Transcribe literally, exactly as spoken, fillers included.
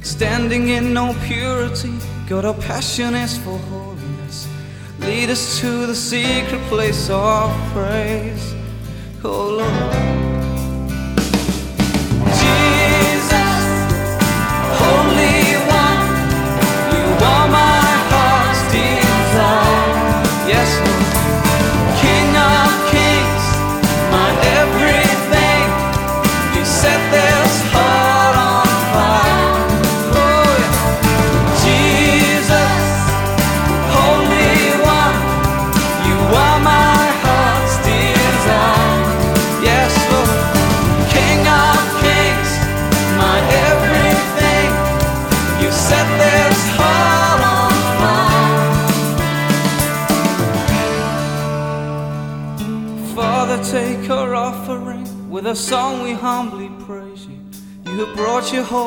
standing in no purity. God, our passion is for holiness. Lead us to the secret place of praise, oh Lord. Jesus, Holy One, you are my heart's desire. Yes, Lord. King of kings, my everything, you set this heart on fire. Oh yeah. Jesus, Holy One, you are my heart's desire. Yes, Lord. King of kings, my everything, you set this heart on fire. Father, take our offering. With a song we humbly praise you. You have brought your whole